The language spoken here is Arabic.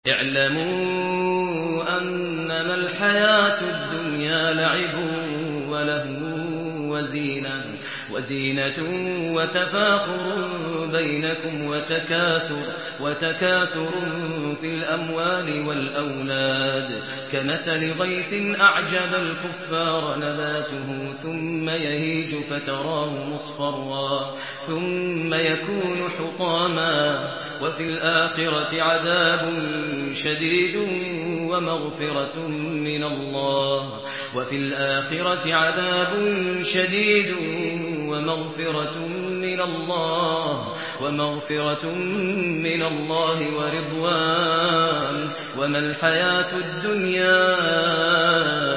اعلموا أنما الحياة الدنيا لعب ولهو وزينة وتفاخر بينكم وتكاثر في الأموال والأولاد كمثل غيث أعجب الكفار نباته ثم يهيج فتراه مصفرا ثم يكون حطاما وفي الآخرة عذاب شديد ومغفرة من الله ورضوان وما الحياة الدنيا